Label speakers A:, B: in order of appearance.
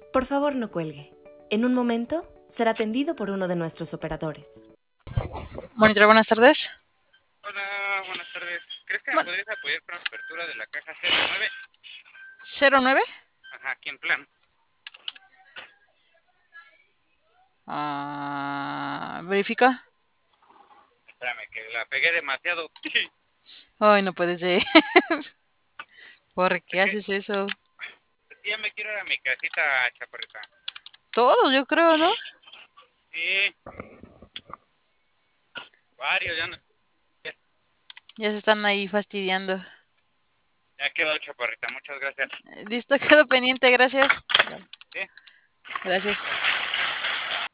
A: Por favor, no cuelgue. En un momento será atendido por uno de nuestros operadores.
B: Monitor, buenas tardes.
C: Hola, buenas tardes. ¿Crees que me podrías apoyar con la apertura de la caja 09?
B: ¿09?
C: Ajá, aquí en plan.
B: Verifica.
C: Espérame, que la pegué demasiado.
B: Ay, no puede ser. ¿Por qué
C: Es
B: haces eso?
C: que ya me quiero ir a mi casita, chaparrita.
B: Todos, yo creo, ¿no?
C: Sí. Varios, ya no.
B: Ya se están ahí fastidiando.
C: Ya quedó, chaparrita. Muchas gracias.
B: Listo, quedo pendiente, gracias.
C: ¿Sí?
B: Gracias.